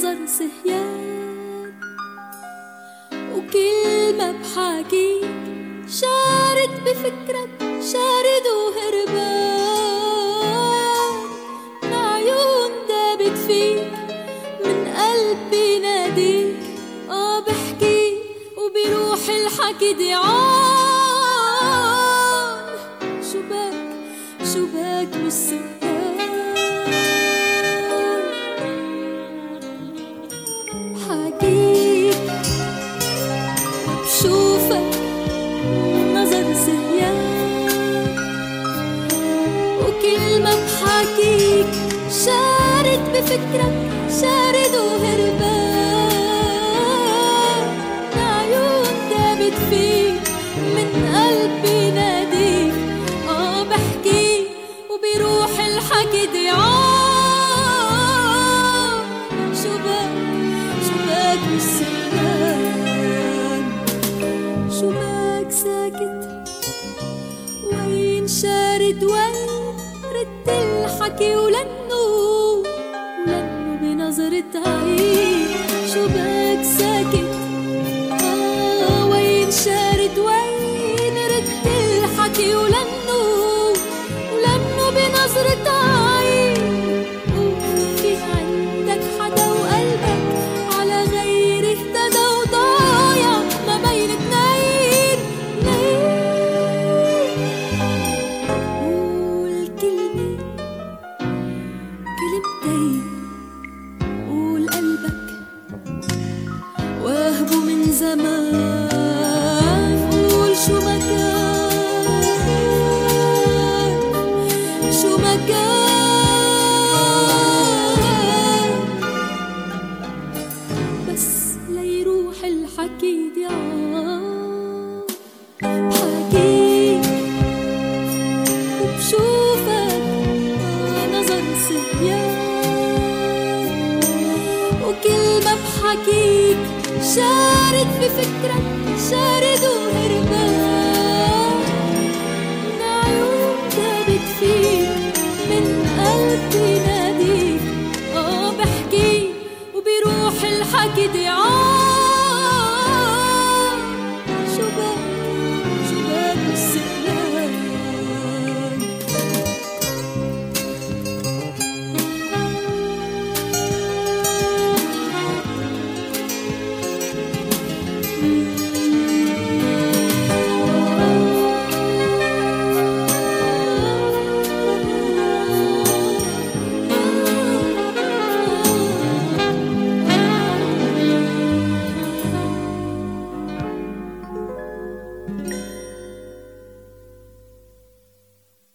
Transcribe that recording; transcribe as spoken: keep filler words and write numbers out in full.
نظر سهيان، وكلمة بحكيك شارد بفكرك شارد وهربان، من عيون دابت فيك من قلبي ناديك، اه بحكي وبروح الحكي ضيعان. شباك شباك بالسكان حكيك وبشوفك نظر سهيان، وكلمة بحكيك شارد بفكرك شارد وهربان، عيون دابت فيك من قلبي ناديك، اه بحكي وبروح الحكي ضيعان. شباك شباك بالسكان، شباك ساكت وين شارد وين رد الحكي ولنو ولنو بنظرة عين. شباك ساكت آه وين شارد وين رد الحكي ولنو ولنو بنظرة عين. وفي عندك حدا وقلبك على غير اهتدى وضايع ما بين اتنين اتنين. قول كلمة كلمتين، قول قلبك واهبه من زمان. قول شو مكان شو مكان بس ليروح الحكي ضيعان. بحكيك وبشوفك آه نظر سهيان، وكلمة بحكيك شارد بفكرك شارد وهربان، من عيون دابت فيك من قلبي ناديك، اه بحكي وبروح الحكي ضيعان.